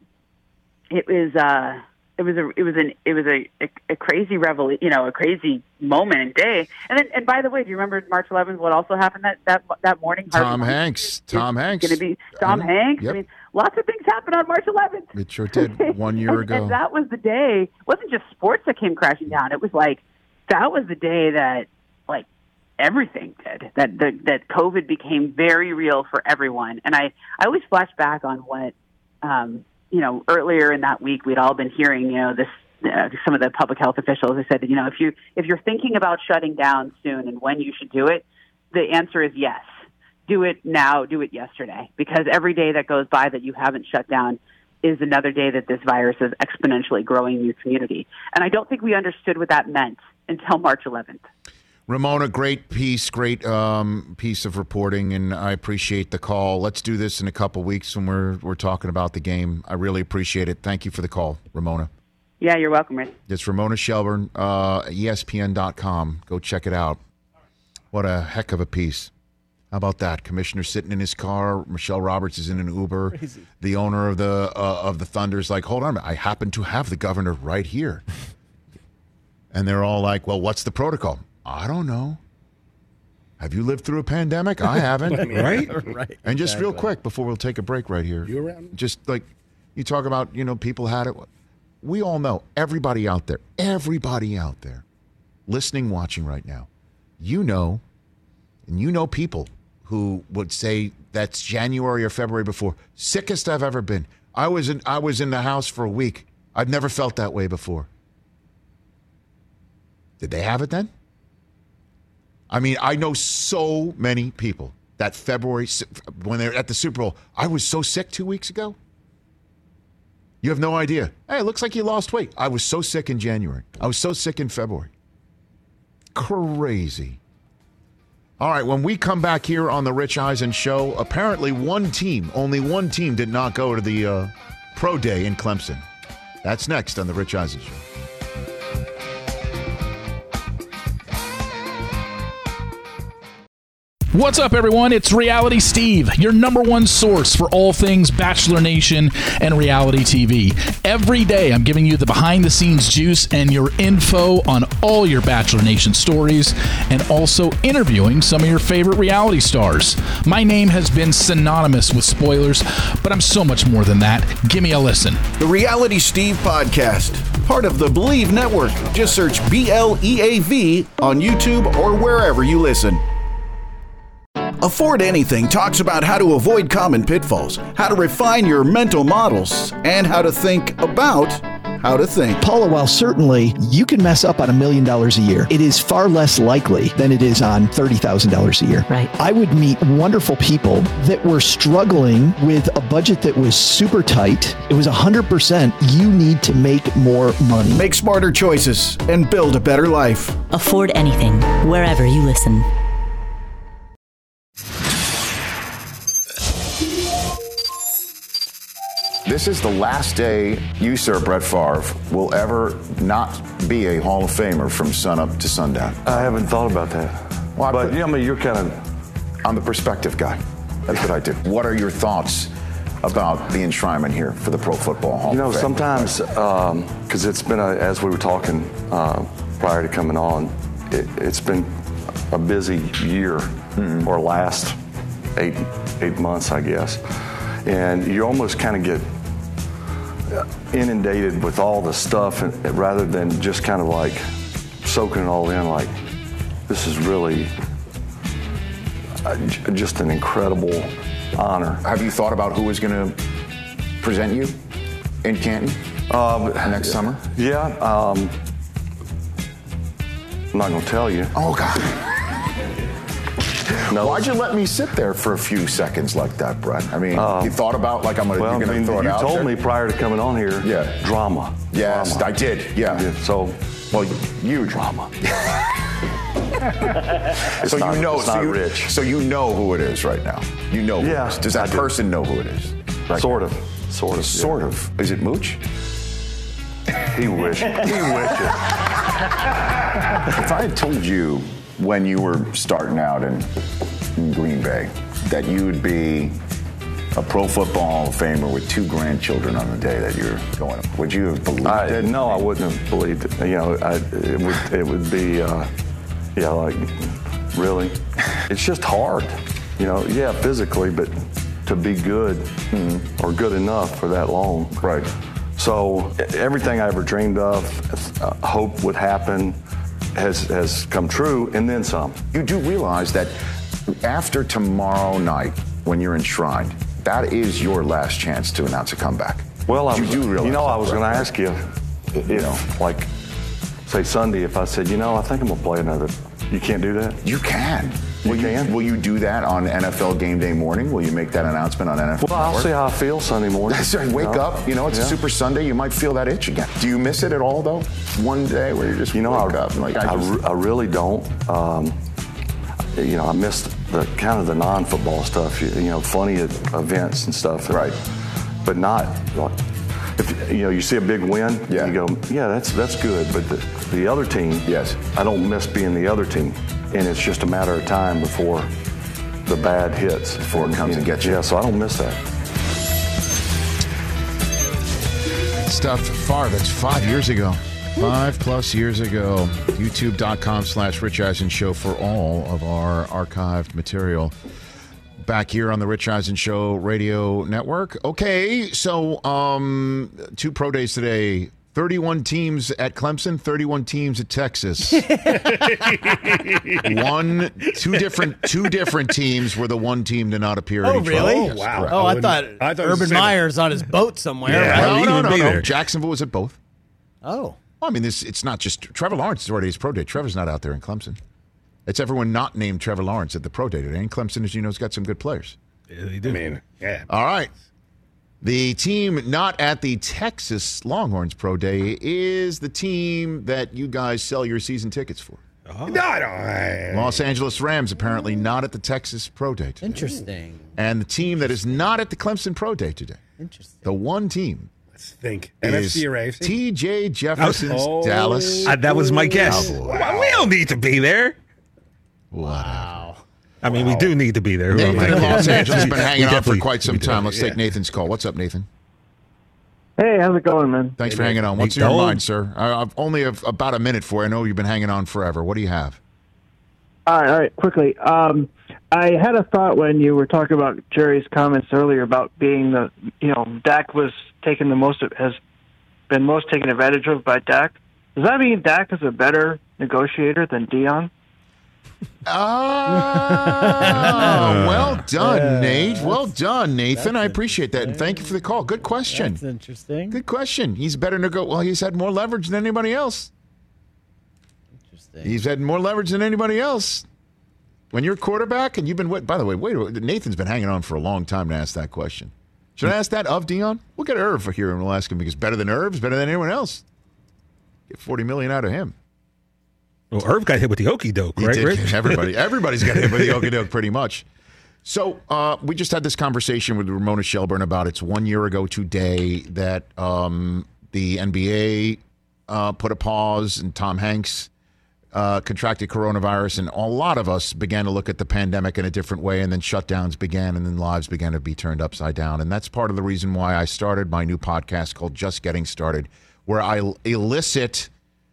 it was uh, it was a it was an it was a, a, a crazy revel you know a crazy moment and day. And then and by the way, do you remember March eleventh? What also happened that that that morning? Tom Hanks. Tom Hanks. Going to be Tom I Hanks. Yep. I mean, lots of things happened on March eleventh. It sure did. One year and, ago. And that was the day. It wasn't just sports that came crashing down. It was like that was the day that like. Everything did that. The, that COVID became very real for everyone, and I, I always flash back on what, um, you know, earlier in that week we'd all been hearing, you know, this uh, some of the public health officials have said that, you know, if you if you're thinking about shutting down soon and when you should do it, the answer is yes. Do it now. Do it yesterday, because every day that goes by that you haven't shut down is another day that this virus is exponentially growing in your community. And I don't think we understood what that meant until March eleventh. Ramona, great piece, great um, piece of reporting, and I appreciate the call. Let's do this in a couple weeks when we're we're talking about the game. I really appreciate it. Thank you for the call, Ramona. Yeah, you're welcome, Rich. It's Ramona Shelburne, uh, E S P N dot com. Go check it out. What a heck of a piece. How about that? Commissioner sitting in his car. Michelle Roberts is in an Uber. Crazy. The owner of the uh, of the Thunder's like, hold on, I happen to have the governor right here. And they're all like, well, what's the protocol? I don't know. Have you lived through a pandemic? I haven't. Right? Right. And just exactly. real quick before we'll take a break right here. You around? Just like you talk about, you know, people had it. We all know, everybody out there, everybody out there listening, watching right now, you know, and you know people who would say that's January or February before. Sickest I've ever been. I was in I was in the house for a week. I've never felt that way before. Did they have it then? I mean, I know so many people that February, when they're at the Super Bowl, I was so sick two weeks ago. You have no idea. Hey, it looks like you lost weight. I was so sick in January. I was so sick in February. Crazy. All right, when we come back here on the Rich Eisen Show, apparently one team, only one team did not go to the uh, Pro Day in Clemson. That's next on the Rich Eisen Show. What's up, everyone? It's Reality Steve, your number one source for all things Bachelor Nation and reality T V. Every day, I'm giving you the behind-the-scenes juice and your info on all your Bachelor Nation stories, and also interviewing some of your favorite reality stars. My name has been synonymous with spoilers, but I'm so much more than that. Give me a listen. The Reality Steve Podcast, part of the Believe Network. Just search B L E A V on YouTube or wherever you listen. Afford Anything talks about how to avoid common pitfalls, how to refine your mental models, and how to think about how to think. Paula, while certainly you can mess up on a million dollars a year, it is far less likely than it is on thirty thousand dollars a year. Right. I would meet wonderful people that were struggling with a budget that was super tight. It was one hundred percent you need to make more money. Make smarter choices and build a better life. Afford Anything, wherever you listen. This is the last day you, sir, Brett Favre, will ever not be a Hall of Famer from sunup to sundown. I haven't thought about that. Well, but, yeah, I mean, you're kind of... I'm the perspective guy. That's what I do. What are your thoughts about the enshrinement here for the Pro Football Hall You know, of Fame? sometimes, because um, it's been, a, as we were talking uh, prior to coming on, it, it's been a busy year, mm-hmm. or last eight eight months, I guess. And you almost kind of get inundated with all the stuff, and, rather than just kind of like soaking it all in, like, this is really uh, j- just an incredible honor. Have you thought about who is going to present you in Canton um, next summer? Yeah. Um, I'm not going to tell you. Oh, God. No. Why'd you let me sit there for a few seconds like that, Brett? I mean, uh, you thought about, like, I'm going well, to I mean, throw it you out told there? me prior to coming on here, yeah. drama. Yes, drama. I did, yeah. did. So, well, you drama. so not, you know, it's so not you, rich. So you know who it is right now. You know who yeah, it is. Does that I person do. know who it is? Right sort now? of. Sort of. Sort yeah. of. Is it Mooch? He wished. He wished it. If I had told you when you were starting out in, in Green Bay that you would be a Pro Football Hall of Famer with two grandchildren on the day that you're going, would you have believed I, it? No, I wouldn't have believed it. You know, I, it would it would be, uh, yeah, like, really? It's just hard. You know, yeah, physically, but to be good mm-hmm. or good enough for that long. Right. So everything I ever dreamed of, uh, hope would happen, has has come true, and then some. You do realize that after tomorrow night, when you're enshrined, that is your last chance to announce a comeback. Well, I you was, do realize. You know, that, I was right? going to ask you, if, you know, like, say Sunday, if I said, you know, I think I'm going to play another. You can't do that. You can. You will can. You, will you do that on N F L Game Day morning? Will you make that announcement on N F L? Well, I'll Network? see how I feel Sunday morning. That's right. Wake you know? up. You know, it's yeah. a Super Sunday. You might feel that itch again. Do you miss it at all, though? One day where you just you know, wake I, up and like I, I, just... I really don't. Um, you know, I missed the kind of the non-football stuff. You, you know, funny events and stuff. Right. But not like if you know you see a big win. Yeah. You go, yeah, that's that's good. But the the other team. Yes. I don't miss being the other team, and it's just a matter of time before the bad hits. Before it comes you and know, gets you. Yeah. So I don't miss that. Stuff far. That's five years ago. Five plus years ago. YouTube.com slash Rich Eisen Show for all of our archived material. Back here on the Rich Eisen Show radio network. Okay, so um, two pro days today. thirty-one teams at Clemson, thirty-one teams at Texas. one, two different, two different teams were the one team to not appear. Oh, at each really? one. Oh, Yes, wow. correct. Oh, I thought, I thought Urban Meyer's on his boat somewhere. Yeah, right? no, no, no, no. Jacksonville was at both. Oh. Well, I mean, this it's not just Trevor Lawrence is already his pro day. Trevor's not out there in Clemson. It's everyone not named Trevor Lawrence at the pro day today. And Clemson, as you know, has got some good players. Yeah, they do. I mean, yeah. All right. The team not at the Texas Longhorns pro day is the team that you guys sell your season tickets for. Oh. No, I don't. Los Angeles Rams apparently not at the Texas pro day today. Interesting. And the team that is not at the Clemson pro day today. Interesting. The one team. Let's think. N F C or A F C? T J Jefferson's Oh. Dallas. Uh, that was my guess. Cowboys. We don't need to be there. Wow. I mean, we do need to be there. Who am I Nathan in kidding? Los Angeles has been We hanging on for definitely- quite some we do. time. Let's Yeah. take Nathan's call. What's up, Nathan? Hey, how's it going, man? Thanks Hey, for hanging Nathan. on. What's Hey, in your Dole. mind, sir? I- I've only have about a minute for you. I know you've been hanging on forever. What do you have? All right, all right, quickly. Um, I had a thought when you were talking about Jerry's comments earlier about being the, you know, Dak was taking the most, has been most taken advantage of by Dak. Does that mean Dak is a better negotiator than Dion? Ah, well done, Nate. Well done, Nathan. I appreciate that. And thank you for the call. Good question. That's interesting. Good question. He's better to go. Well, he's had more leverage than anybody else. Interesting. He's had more leverage than anybody else. When you're quarterback and you've been, wait, by the way, wait, Nathan's been hanging on for a long time to ask that question. Should I ask that of Dion? We'll get Irv here and we'll ask him because better than Irv's, better than anyone else. Get forty million dollars out of him. Well, Irv got hit with the okey doke, He right, did. Rich? Everybody, everybody's got hit with the okey doke pretty much. So uh, we just had this conversation with Ramona Shelburne about it's one year ago today that um, the N B A uh, put a pause and Tom Hanks uh, contracted coronavirus, and a lot of us began to look at the pandemic in a different way, and then shutdowns began, and then lives began to be turned upside down. And that's part of the reason why I started my new podcast called Just Getting Started, where I elicit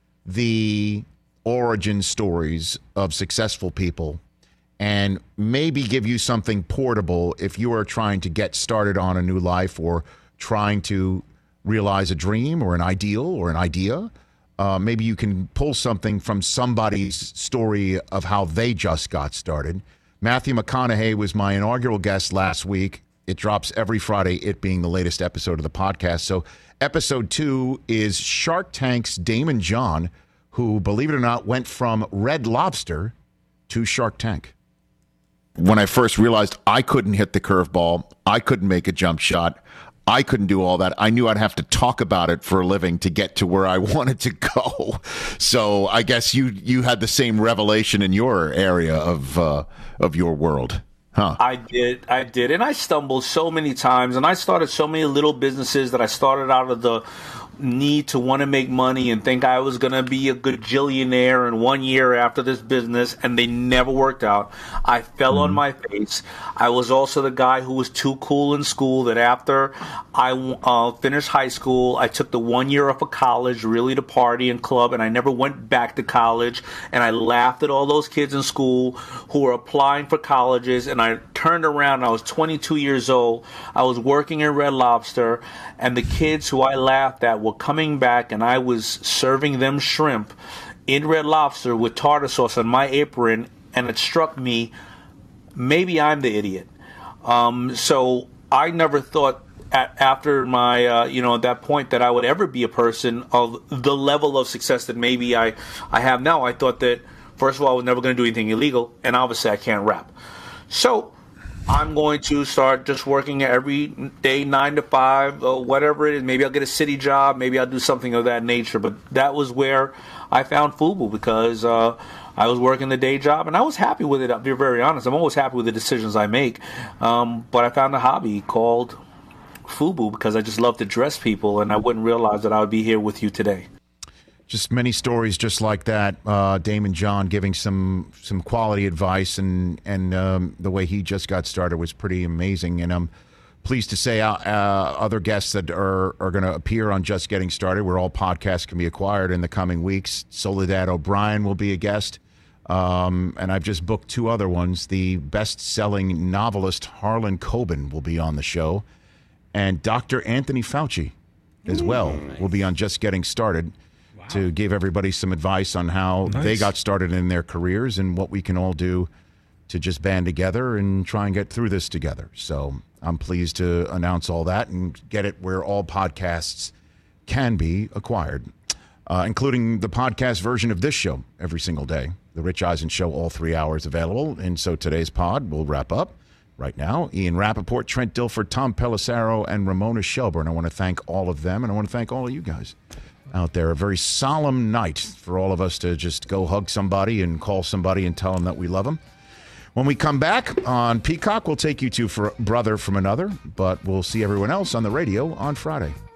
the origin stories of successful people and maybe give you something portable if you are trying to get started on a new life or trying to realize a dream or an ideal or an idea. Uh, maybe you can pull something from somebody's story of how they just got started. Matthew McConaughey was my inaugural guest last week. It drops every Friday, it being the latest episode of the podcast. So episode two is Shark Tank's Damon John, who, believe it or not, went from Red Lobster to Shark Tank. When I first realized I couldn't hit the curveball, I couldn't make a jump shot, I couldn't do all that, I knew I'd have to talk about it for a living to get to where I wanted to go. So I guess you you had the same revelation in your area of uh, of your world. Huh. I did, I did, and I stumbled so many times, and I started so many little businesses that I started out of the need to want to make money and think I was going to be a gajillionaire in one year after this business, and they never worked out. I fell mm-hmm. on my face. I was also the guy who was too cool in school that after I uh, finished high school, I took the one year off of college really to party and club, and I never went back to college, and I laughed at all those kids in school who were applying for colleges, and I turned around, I was twenty-two years old, I was working in Red Lobster, and the kids who I laughed at were coming back, and I was serving them shrimp in Red Lobster with tartar sauce on my apron, and it struck me, maybe I'm the idiot. Um, so I never thought at, after my, uh, you know, at that point that I would ever be a person of the level of success that maybe I, I have now. I thought that, first of all, I was never going to do anything illegal, and obviously I can't rap. So I'm going to start just working every day, nine to five, or whatever it is. Maybe I'll get a city job. Maybe I'll do something of that nature. But that was where I found FUBU because uh, I was working the day job, and I was happy with it. I'll be very honest. I'm always happy with the decisions I make. Um, but I found a hobby called FUBU because I just love to dress people, and I wouldn't realize that I would be here with you today. Just many stories just like that. Uh, Damon John giving some some quality advice, and and um, the way he just got started was pretty amazing. And I'm pleased to say uh, uh, other guests that are, are going to appear on Just Getting Started, where all podcasts can be acquired in the coming weeks. Soledad O'Brien will be a guest. Um, and I've just booked two other ones. The best-selling novelist Harlan Coben will be on the show. And Doctor Anthony Fauci as well nice. will be on Just Getting Started. To give everybody some advice on how nice. they got started in their careers and what we can all do to just band together and try and get through this together. So I'm pleased to announce all that and get it where all podcasts can be acquired. uh, including the podcast version of this show every single day. The Rich Eisen Show, all three hours available. And so today's pod will wrap up right now. Ian Rappaport, Trent Dilfer, Tom Pelissero, and Ramona Shelburne. I want to thank all of them, and I want to thank all of you guys out there. A very solemn night for all of us to just go hug somebody and call somebody and tell them that we love them. When we come back on Peacock, we'll take you to for Brother from Another, but we'll see everyone else on the radio on Friday.